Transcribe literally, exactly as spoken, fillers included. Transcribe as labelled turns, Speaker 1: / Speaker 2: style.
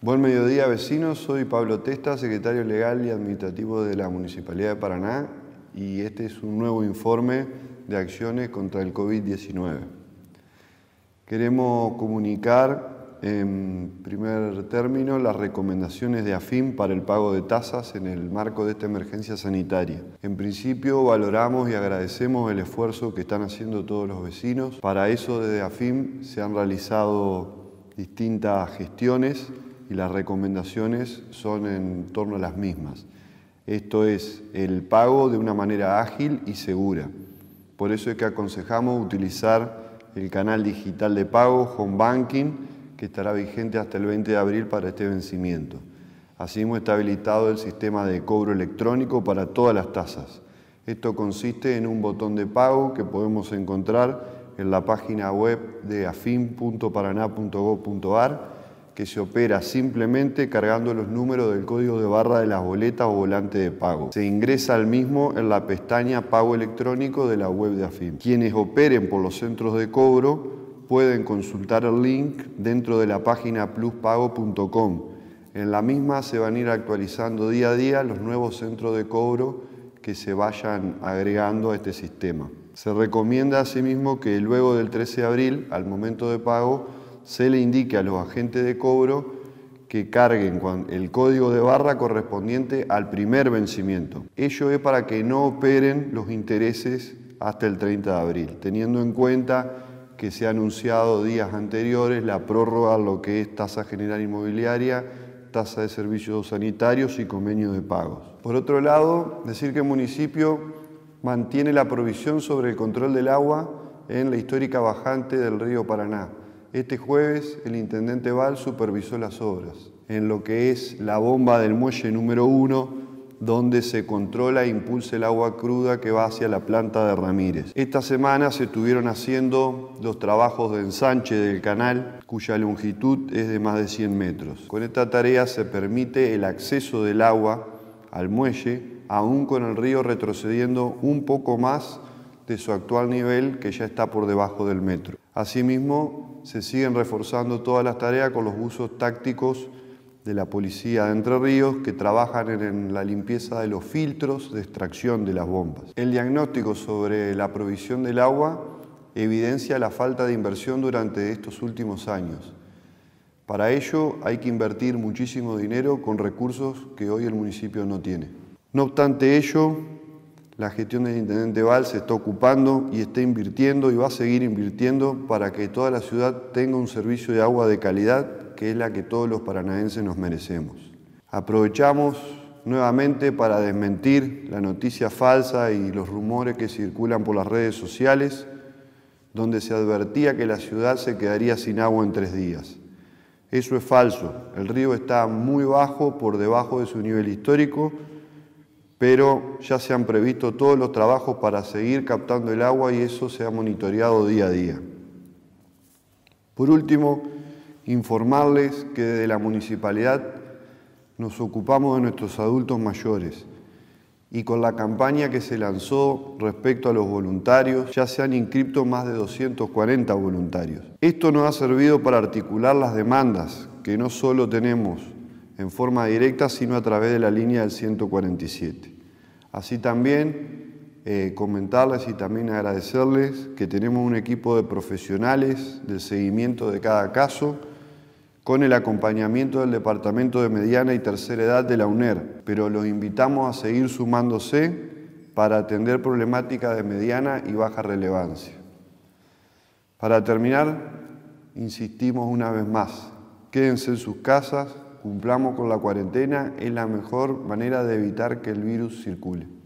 Speaker 1: Buen mediodía, vecinos. Soy Pablo Testa, secretario legal y administrativo de la Municipalidad de Paraná, y este es un nuevo informe de acciones contra el COVID diecinueve. Queremos comunicar, en primer término, las recomendaciones de AFIM para el pago de tasas en el marco de esta emergencia sanitaria. En principio, valoramos y agradecemos el esfuerzo que están haciendo todos los vecinos. Para eso, desde AFIM se han realizado distintas gestiones y las recomendaciones son en torno a las mismas. Esto es el pago de una manera ágil y segura. Por eso es que aconsejamos utilizar el canal digital de pago Home Banking, que estará vigente hasta el veinte de abril para este vencimiento. Así hemos habilitado el sistema de cobro electrónico para todas las tasas. Esto consiste en un botón de pago que podemos encontrar en la página web de afim punto paraná punto gob punto ar, que se opera simplemente cargando los números del código de barra de las boletas o volante de pago. Se ingresa al mismo en la pestaña Pago Electrónico de la web de AFIM. Quienes operen por los centros de cobro pueden consultar el link dentro de la página plus pago punto com. En la misma se van a ir actualizando día a día los nuevos centros de cobro que se vayan agregando a este sistema. Se recomienda asimismo que luego del trece de abril, al momento de pago, se le indique a los agentes de cobro que carguen el código de barra correspondiente al primer vencimiento. Ello es para que no operen los intereses hasta el treinta de abril, teniendo en cuenta que se ha anunciado días anteriores la prórroga a lo que es tasa general inmobiliaria, tasa de servicios sanitarios y convenio de pagos. Por otro lado, decir que el municipio mantiene la provisión sobre el control del agua en la histórica bajante del río Paraná. Este jueves el intendente Val supervisó las obras en lo que es la bomba del muelle número uno, donde se controla e impulsa el agua cruda que va hacia la planta de Ramírez. Esta semana se estuvieron haciendo los trabajos de ensanche del canal, cuya longitud es de más de cien metros. Con esta tarea se permite el acceso del agua al muelle, aún con el río retrocediendo un poco más de su actual nivel, que ya está por debajo del metro. Asimismo, se siguen reforzando todas las tareas con los buzos tácticos de la Policía de Entre Ríos, que trabajan en la limpieza de los filtros de extracción de las bombas. El diagnóstico sobre la provisión del agua evidencia la falta de inversión durante estos últimos años. Para ello hay que invertir muchísimo dinero con recursos que hoy el municipio no tiene. No obstante ello, la gestión del intendente Val se está ocupando y está invirtiendo y va a seguir invirtiendo para que toda la ciudad tenga un servicio de agua de calidad, que es la que todos los paranaenses nos merecemos. Aprovechamos nuevamente para desmentir la noticia falsa y los rumores que circulan por las redes sociales, donde se advertía que la ciudad se quedaría sin agua en tres días. Eso es falso. El río está muy bajo, por debajo de su nivel histórico, pero ya se han previsto todos los trabajos para seguir captando el agua y eso se ha monitoreado día a día. Por último, informarles que desde la municipalidad nos ocupamos de nuestros adultos mayores y con la campaña que se lanzó respecto a los voluntarios ya se han inscrito más de doscientos cuarenta voluntarios. Esto nos ha servido para articular las demandas que no solo tenemos en forma directa, sino a través de la línea del ciento cuarenta y siete. Así también eh, comentarles y también agradecerles que tenemos un equipo de profesionales del seguimiento de cada caso, con el acompañamiento del Departamento de Mediana y Tercera Edad de la U N E R, pero los invitamos a seguir sumándose para atender problemáticas de mediana y baja relevancia. Para terminar, insistimos una vez más, quédense en sus casas, cumplamos con la cuarentena, es la mejor manera de evitar que el virus circule.